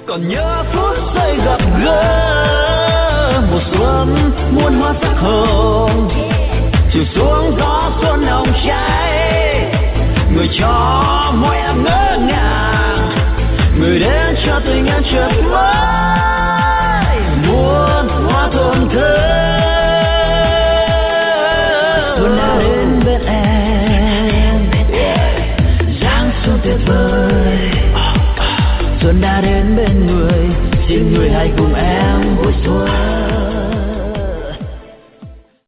còn nhớ phút giây gặp gỡ mùa xuân muôn hoa sắc hồng chiều xuống gió xuân hồng cháy người cho môi em ngỡ ngàng người đến cho tình em chợt mới muôn hoa thơm thơm xuân đã đến bên em dáng xuân tuyệt vời xuân đã đến bên người xin người hãy cùng em vui xuân.